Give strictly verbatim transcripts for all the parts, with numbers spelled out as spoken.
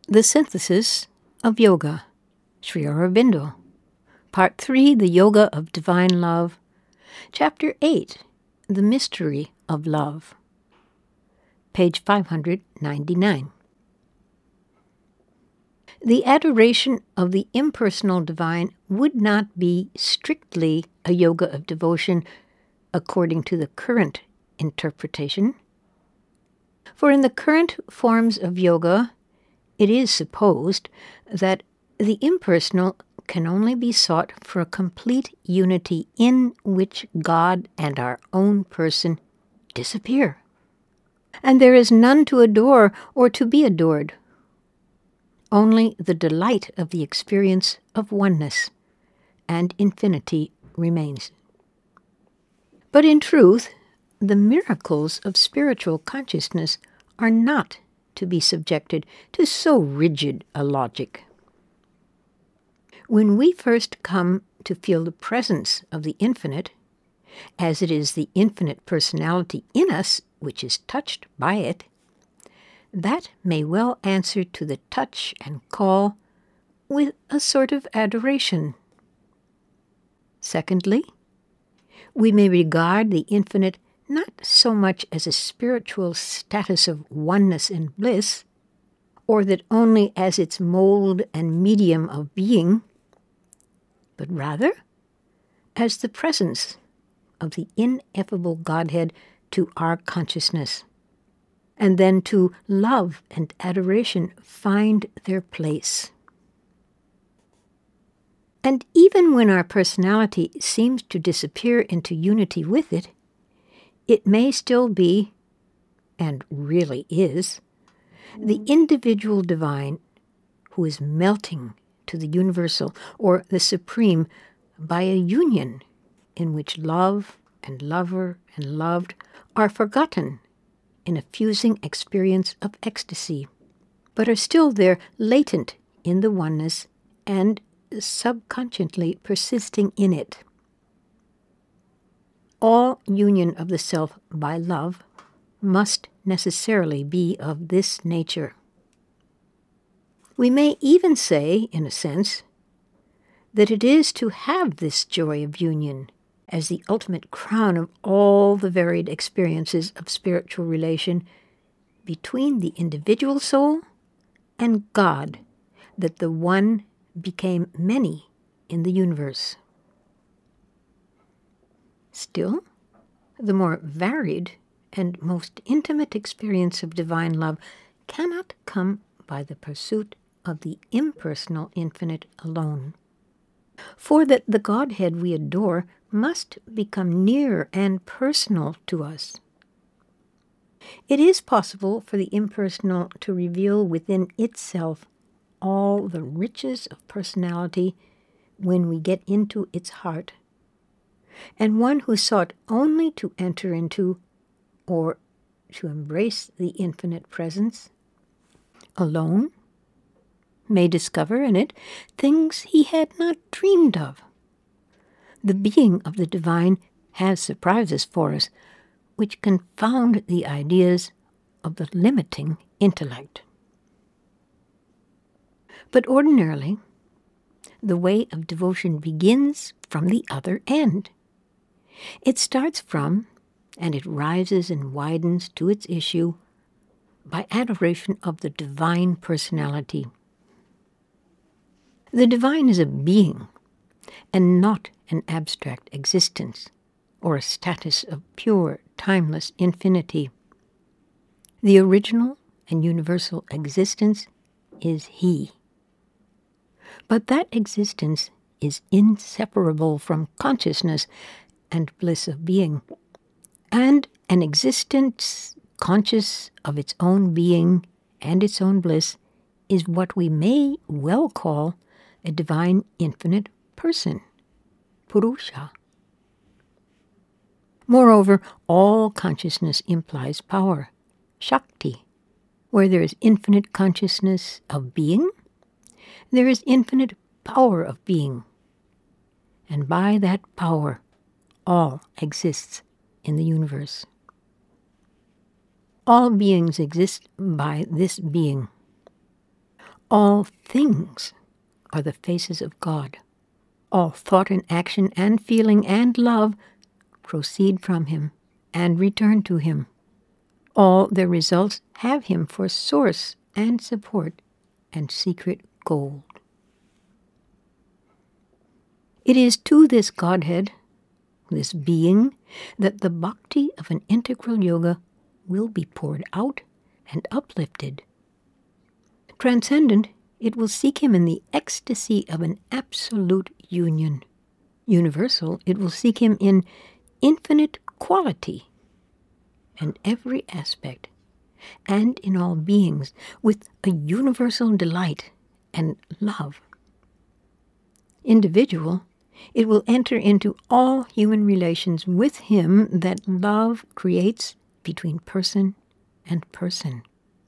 The Synthesis of Yoga, Sri Aurobindo. Part three, The Yoga of Divine Love. Chapter eight, The Mystery of Love. Page five hundred ninety-nine. The adoration of the impersonal divine would not be strictly a yoga of devotion according to the current interpretation. For in the current forms of yoga, it is supposed that the impersonal can only be sought for a complete unity in which God and our own person disappear, and there is none to adore or to be adored. Only the delight of the experience of oneness and infinity remains. But in truth, the miracles of spiritual consciousness are not to be subjected to so rigid a logic. When we first come to feel the presence of the infinite, as it is the infinite personality in us which is touched by it, that may well answer to the touch and call with a sort of adoration. Secondly, we may regard the infinite not so much as a spiritual status of oneness and bliss, or that only as its mold and medium of being, but rather as the presence of the ineffable Godhead to our consciousness. And then to love and adoration find their place. And even when our personality seems to disappear into unity with it, it may still be, and really is, the individual divine who is melting to the universal or the supreme by a union in which love and lover and loved are forgotten in a fusing experience of ecstasy, but are still there latent in the oneness and subconsciously persisting in it. All union of the self by love must necessarily be of this nature. We may even say, in a sense, that it is to have this joy of union as the ultimate crown of all the varied experiences of spiritual relation between the individual soul and God, that the one became many in the universe. Still, the more varied and most intimate experience of divine love cannot come by the pursuit of the impersonal infinite alone. For that the Godhead we adore must become near and personal to us. It is possible for the impersonal to reveal within itself all the riches of personality when we get into its heart, and one who sought only to enter into or to embrace the infinite presence alone may discover in it things he had not dreamed of. The being of the divine has surprises for us which confound the ideas of the limiting intellect. But ordinarily, the way of devotion begins from the other end. It starts from, and it rises and widens to its issue by adoration of the divine personality. The divine is a being, and not an abstract existence, or a status of pure, timeless infinity. The original and universal existence is He. But that existence is inseparable from consciousness and bliss of being, and an existence conscious of its own being and its own bliss is what we may well call a divine infinite person, Purusha. Moreover, all consciousness implies power, Shakti. Where there is infinite consciousness of being, there is infinite power of being. And by that power, all exists in the universe. All beings exist by this being. All things are the faces of God. All thought and action and feeling and love proceed from him and return to him. All their results have him for source and support and secret gold. It is to this Godhead, this being, that the bhakti of an integral yoga will be poured out and uplifted. Transcendent, it will seek him in the ecstasy of an absolute union. Universal, it will seek him in infinite quality and every aspect, and in all beings, with a universal delight and love. Individual, it will enter into all human relations with him that love creates between person and person.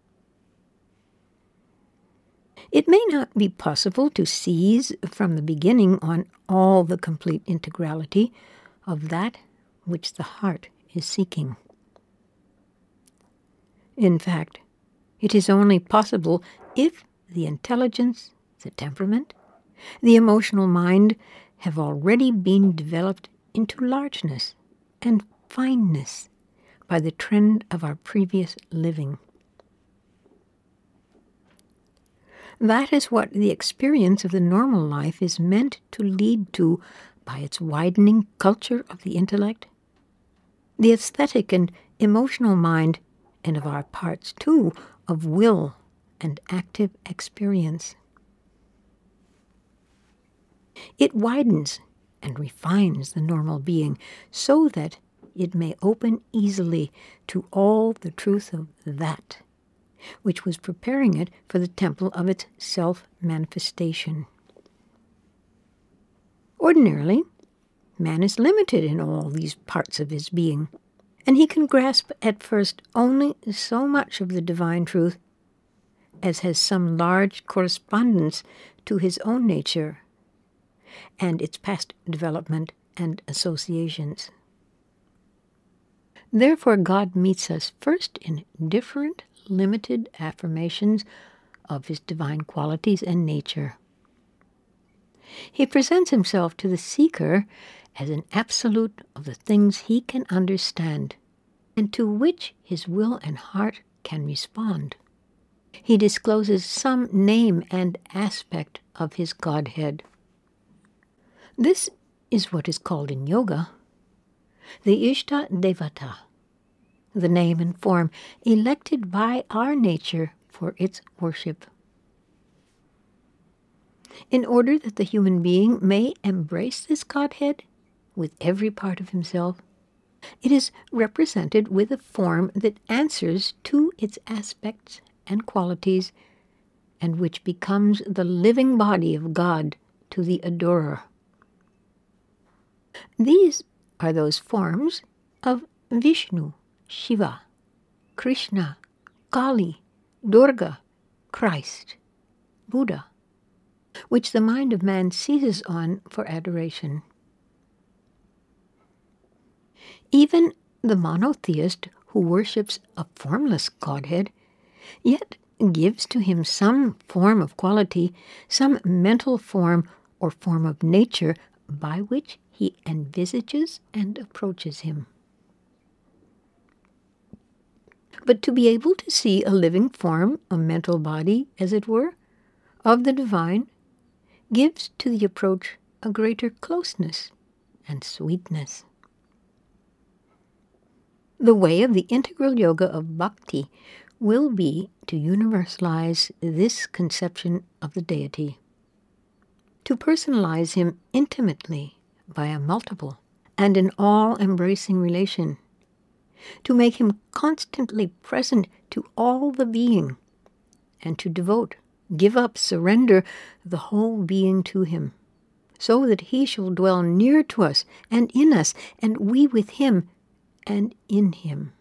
It may not be possible to seize from the beginning on all the complete integrality of that which the heart is seeking. In fact, it is only possible if the intelligence, the temperament, the emotional mind have already been developed into largeness and fineness by the trend of our previous living. That is what the experience of the normal life is meant to lead to by its widening culture of the intellect, the aesthetic and emotional mind, and of our parts, too, of will and active experience. It widens and refines the normal being so that it may open easily to all the truth of that, which was preparing it for the temple of its self-manifestation. Ordinarily, man is limited in all these parts of his being, and he can grasp at first only so much of the divine truth as has some large correspondence to his own nature and its past development and associations. Therefore, God meets us first in different, limited affirmations of his divine qualities and nature. He presents himself to the seeker as an absolute of the things he can understand, and to which his will and heart can respond. He discloses some name and aspect of his Godhead. This is what is called in yoga the Ishta Devata, the name and form elected by our nature for its worship. In order that the human being may embrace this Godhead with every part of himself, it is represented with a form that answers to its aspects and qualities, and which becomes the living body of God to the adorer. These are those forms of Vishnu, Shiva, Krishna, Kali, Durga, Christ, Buddha, which the mind of man seizes on for adoration. Even the monotheist who worships a formless Godhead, yet gives to him some form of quality, some mental form or form of nature by which he envisages and approaches him. But to be able to see a living form, a mental body, as it were, of the divine, gives to the approach a greater closeness and sweetness. The way of the integral yoga of bhakti will be to universalize this conception of the deity, to personalize him intimately by a multiple and an all-embracing relation, to make him constantly present to all the being, and to devote, give up, surrender the whole being to him, so that he shall dwell near to us and in us, and we with him and in him.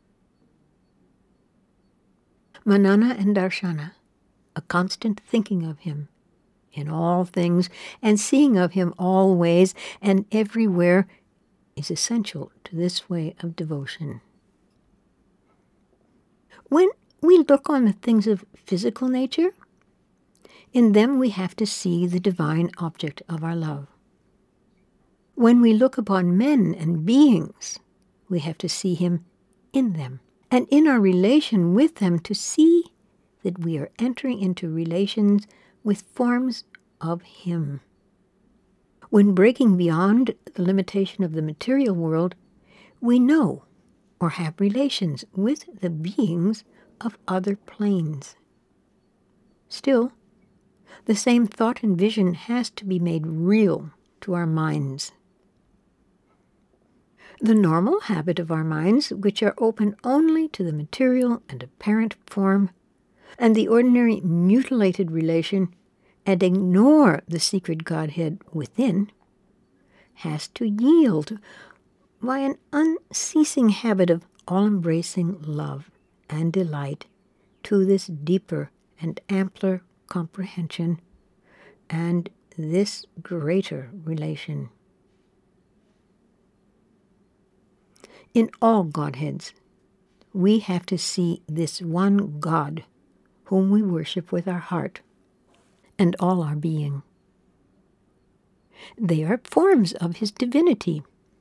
Manana and darshana, a constant thinking of him in all things and seeing of him always and everywhere, is essential to this way of devotion. When we look on the things of physical nature, In them we have to see the divine object of our love. When we look upon men and beings, we have to see him in them, and in our relation with them to see that we are entering into relations with forms of him. When breaking beyond the limitation of the material world, we know or have relations with the beings of other planes. Still, the same thought and vision has to be made real to our minds. The normal habit of our minds, which are open only to the material and apparent form, and the ordinary mutilated relation, and ignore the secret Godhead within, has to yield by an unceasing habit of all-embracing love and delight to this deeper and ampler comprehension and this greater relation. In all Godheads, we have to see this one God whom we worship with our heart and all our being. They are forms of his divinity.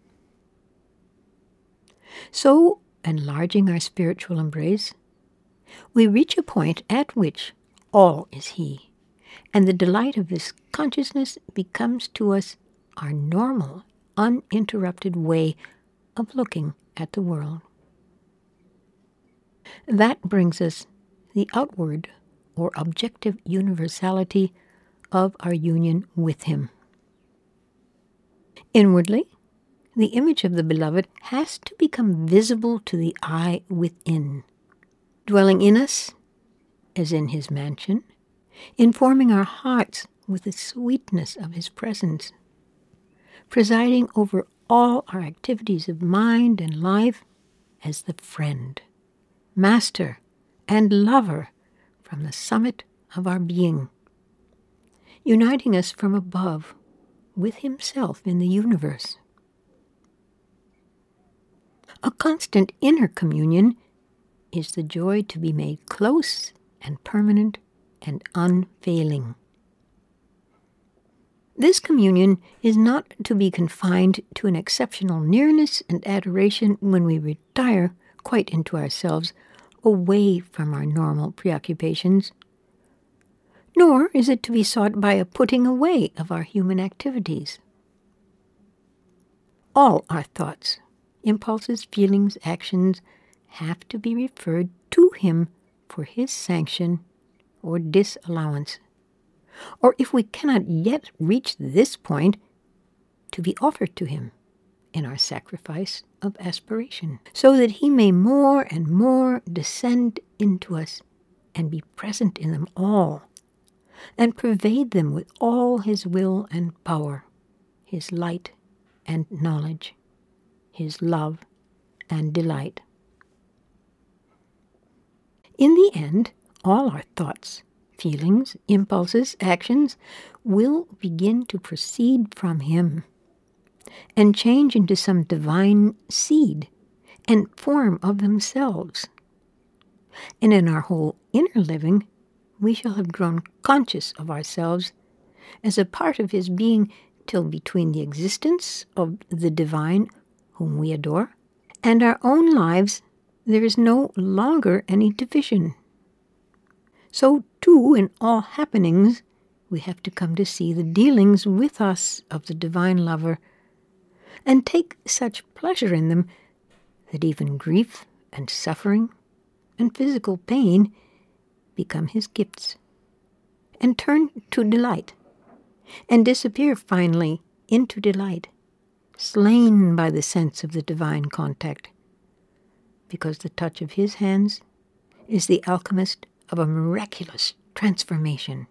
So, enlarging our spiritual embrace, we reach a point at which all is he, and the delight of this consciousness becomes to us our normal, uninterrupted way of looking at the world. That brings us the outward or objective universality of our union with him. Inwardly, the image of the beloved has to become visible to the eye within, dwelling in us as in his mansion, informing our hearts with the sweetness of his presence, presiding over all our activities of mind and life as the friend, master, and lover from the summit of our being, uniting us from above with himself in the universe. A constant inner communion is the joy to be made close and permanent and unfailing. This communion is not to be confined to an exceptional nearness and adoration when we retire quite into ourselves, away from our normal preoccupations, nor is it to be sought by a putting away of our human activities. All our thoughts, impulses, feelings, actions have to be referred to him for his sanction or disallowance, or if we cannot yet reach this point, to be offered to him in our sacrifice of aspiration, so that he may more and more descend into us and be present in them all, and pervade them with all his will and power, his light and knowledge, his love and delight. In the end, all our thoughts, feelings, impulses, actions will begin to proceed from him and change into some divine seed and form of themselves. And in our whole inner living, we shall have grown conscious of ourselves as a part of his being till between the existence of the divine whom we adore and our own lives there is no longer any division. So, too, in all happenings, we have to come to see the dealings with us of the divine lover and take such pleasure in them that even grief and suffering and physical pain become his gifts and turn to delight and disappear finally into delight, slain by the sense of the divine contact, because the touch of his hands is the alchemist of a miraculous transformation.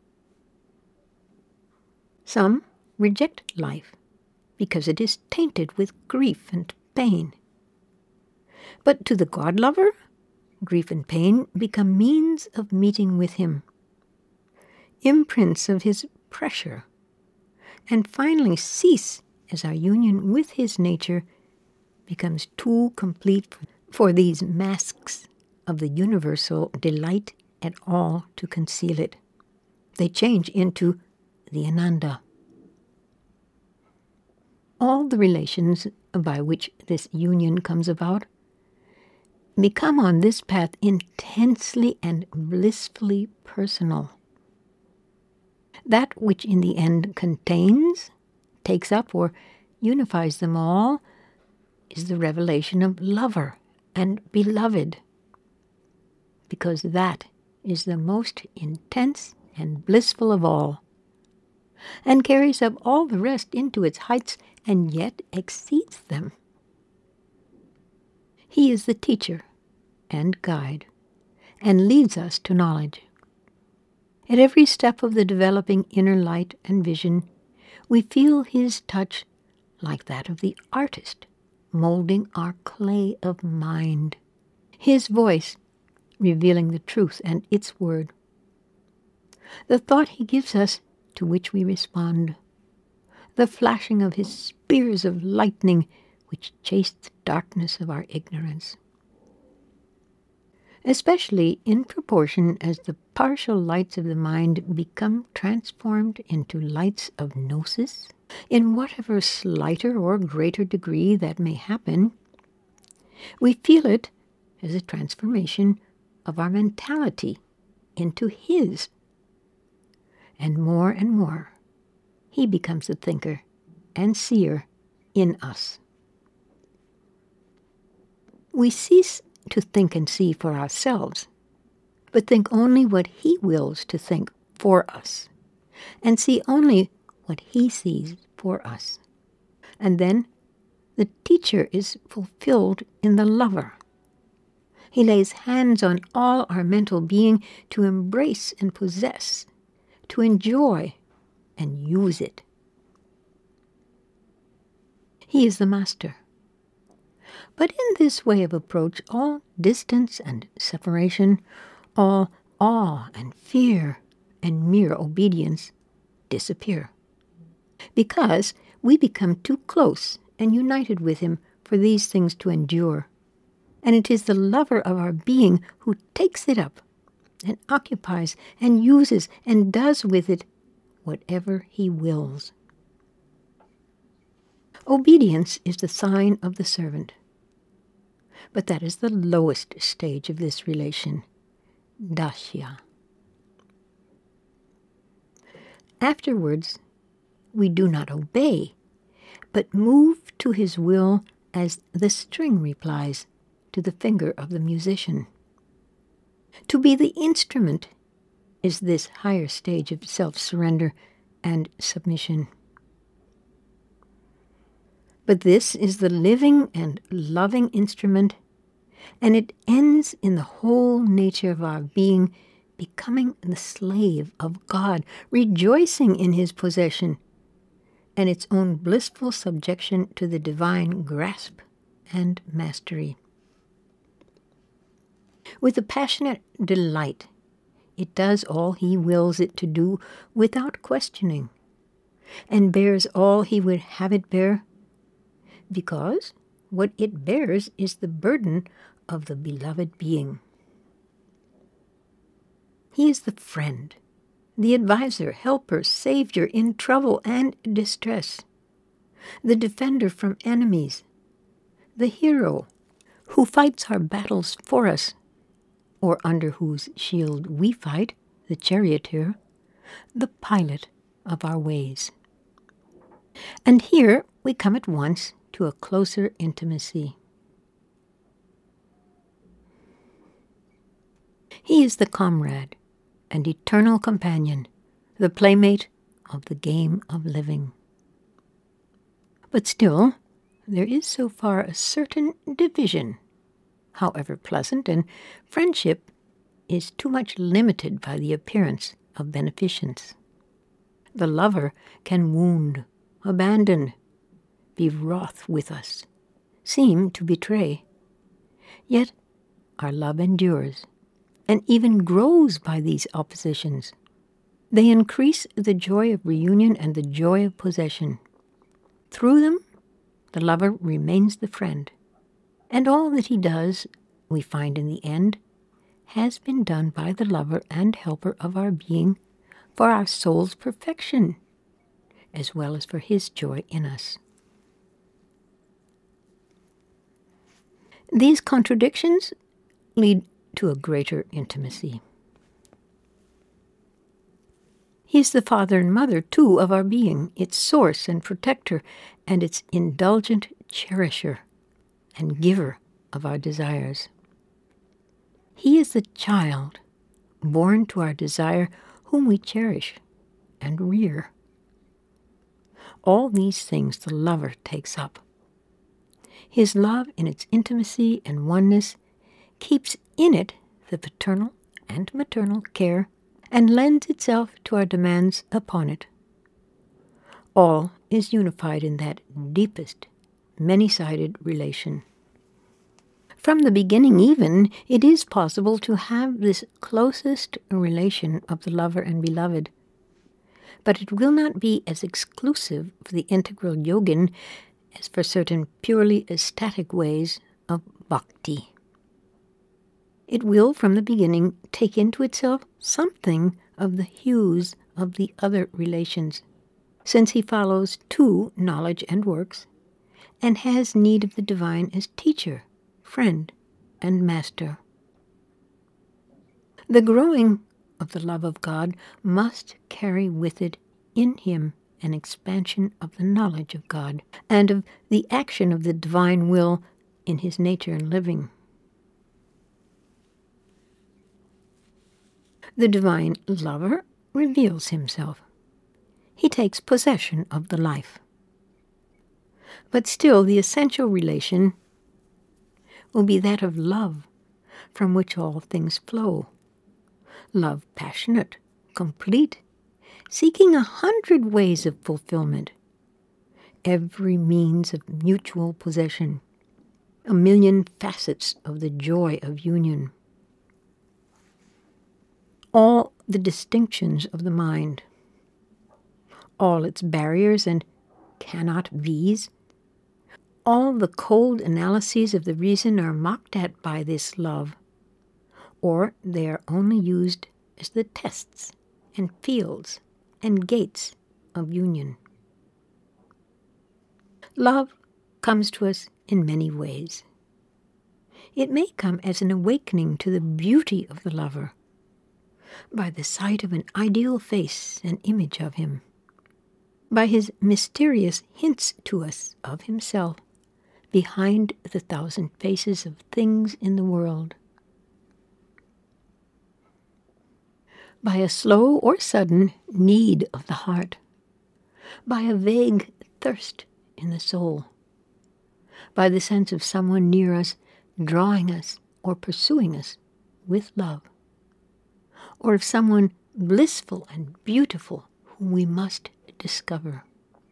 Some reject life because it is tainted with grief and pain. But to the God-lover, grief and pain become means of meeting with him, imprints of his pressure, and finally cease as our union with his nature becomes too complete for these masks of the universal delight at all to conceal it. They change into the Ananda. All the relations by which this union comes about become on this path intensely and blissfully personal. That which in the end contains, takes up, or unifies them all is the revelation of lover and beloved, because that is the most intense and blissful of all, and carries up all the rest into its heights and yet exceeds them. He is the teacher and guide, and leads us to knowledge. At every step of the developing inner light and vision, we feel his touch like that of the artist molding our clay of mind, his voice revealing the truth and its word, the thought he gives us to which we respond, the flashing of his spears of lightning which chase the darkness of our ignorance. Especially in proportion as the partial lights of the mind become transformed into lights of gnosis, in whatever slighter or greater degree that may happen, we feel it as a transformation of our mentality into his. And more and more, he becomes the thinker and seer in us. We cease to think and see for ourselves, but think only what he wills to think for us, and see only what he sees for us. And then the teacher is fulfilled in the lover. He lays hands on all our mental being to embrace and possess, to enjoy and use it. He is the master. But in this way of approach, all distance and separation, all awe and fear and mere obedience disappear, because we become too close and united with him for these things to endure. And it is the lover of our being who takes it up and occupies and uses and does with it whatever he wills. Obedience is the sign of the servant. But that is the lowest stage of this relation, dasya. Afterwards, we do not obey, but move to his will as the string replies to the finger of the musician. To be the instrument is this higher stage of self-surrender and submission. But this is the living and loving instrument, and it ends in the whole nature of our being becoming the slave of God, rejoicing in his possession, and its own blissful subjection to the divine grasp and mastery. With a passionate delight, it does all he wills it to do without questioning, and bears all he would have it bear, because what it bears is the burden of the beloved being. He is the friend, the advisor, helper, savior in trouble and distress, the defender from enemies, the hero who fights our battles for us, or under whose shield we fight, the charioteer, the pilot of our ways. And here we come at once to a closer intimacy. He is the comrade and eternal companion, the playmate of the game of living. But still, there is so far a certain division, however pleasant, and friendship is too much limited by the appearance of beneficence. The lover can wound, abandon, be wroth with us, seem to betray. Yet our love endures, and even grows by these oppositions. They increase the joy of reunion and the joy of possession. Through them, the lover remains the friend, and all that he does, we find in the end, has been done by the lover and helper of our being for our soul's perfection, as well as for His joy in us. These contradictions lead to a greater intimacy. He is the father and mother, too, of our being, its source and protector, and its indulgent cherisher and giver of our desires. He is the child, born to our desire, whom we cherish and rear. All these things the lover takes up. His love, in its intimacy and oneness, keeps in it the paternal and maternal care and lends itself to our demands upon it. All is unified in that deepest, many-sided relation. From the beginning even, it is possible to have this closest relation of the lover and beloved. But it will not be as exclusive for the integral yogin as for certain purely ecstatic ways of bhakti. It will, from the beginning, take into itself something of the hues of the other relations, since he follows two knowledge and works, and has need of the divine as teacher, friend, and master. The growing of the love of God must carry with it in him an expansion of the knowledge of God and of the action of the divine will in his nature and living. The divine lover reveals himself. He takes possession of the life. But still the essential relation will be that of love, from which all things flow. Love passionate, complete, seeking a hundred ways of fulfillment, every means of mutual possession, a million facets of the joy of union. All the distinctions of the mind, all its barriers and cannot be's, all the cold analyses of the reason are mocked at by this love, or they are only used as the tests and fields and gates of union. Love comes to us in many ways. It may come as an awakening to the beauty of the lover, by the sight of an ideal face and image of him, by his mysterious hints to us of himself behind the thousand faces of things in the world, by a slow or sudden need of the heart, by a vague thirst in the soul, by the sense of someone near us drawing us or pursuing us with love, or of someone blissful and beautiful whom we must discover.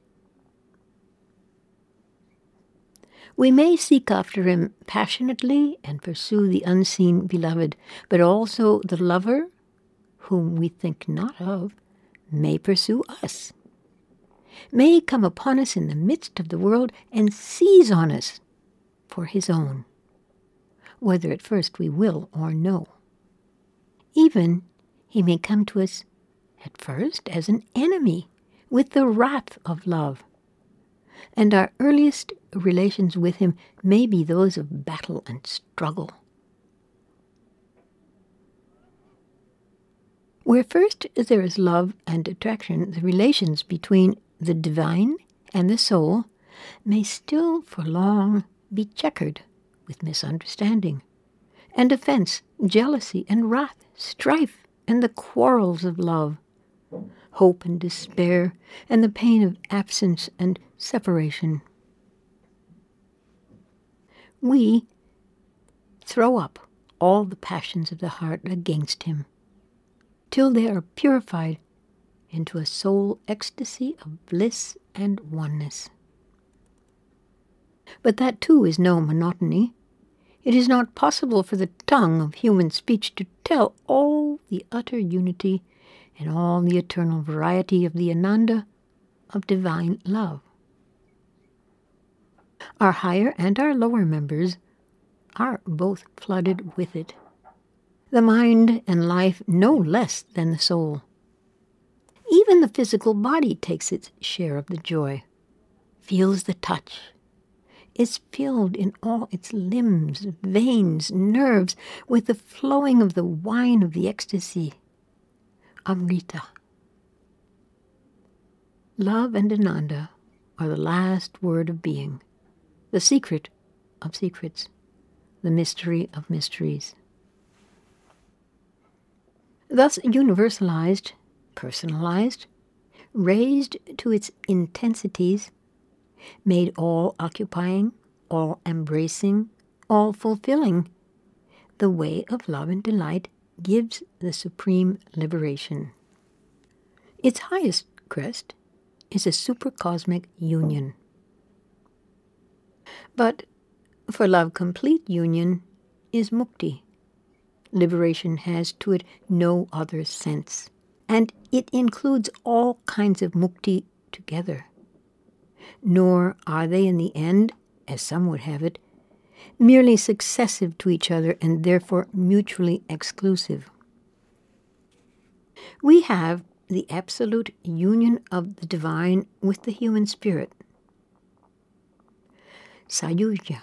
We may seek after him passionately and pursue the unseen beloved, but also the lover, whom we think not of, may pursue us, may come upon us in the midst of the world and seize on us for his own, whether at first we will or no. Even he may come to us at first as an enemy with the wrath of love, and our earliest relations with him may be those of battle and struggle. Where first there is love and attraction, the relations between the divine and the soul may still for long be checkered with misunderstanding and offense, jealousy and wrath, strife and the quarrels of love, hope and despair, and the pain of absence and separation. We throw up all the passions of the heart against him, till they are purified into a soul ecstasy of bliss and oneness. But that too is no monotony. It is not possible for the tongue of human speech to tell all the utter unity and all the eternal variety of the Ananda of divine love. Our higher and our lower members are both flooded with it, the mind and life no less than the soul. Even the physical body takes its share of the joy, feels the touch, is filled in all its limbs, veins, nerves with the flowing of the wine of the ecstasy, Amrita. Love and Ananda are the last word of being, the secret of secrets, the mystery of mysteries. Thus universalized, personalized, raised to its intensities, made all-occupying, all-embracing, all-fulfilling, the way of love and delight gives the supreme liberation. Its highest crest is a supercosmic union. But for love complete union is mukti. Liberation has to it no other sense, and it includes all kinds of mukti together. Nor are they in the end, as some would have it, merely successive to each other and therefore mutually exclusive. We have the absolute union of the divine with the human spirit, Sayujya.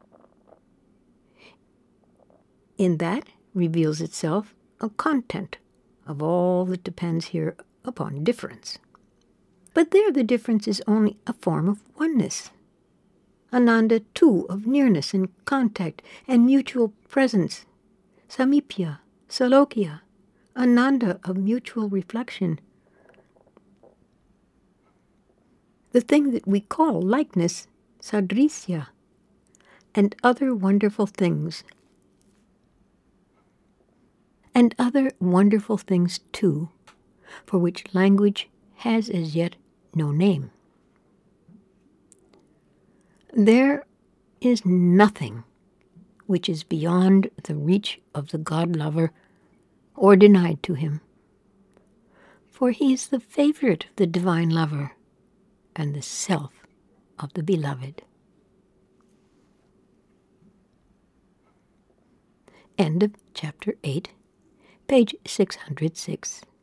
In that reveals itself a content of all that depends here upon difference. But there the difference is only a form of oneness. Ananda too of nearness and contact and mutual presence. Samipya, Salokya, Ananda of mutual reflection. The thing that we call likeness, Sadrisya, and other wonderful things. And other wonderful things too, for which language has as yet no name. There is nothing which is beyond the reach of the God-lover or denied to him, for he is the favorite of the divine lover and the self of the beloved. End of chapter eight, page six hundred six.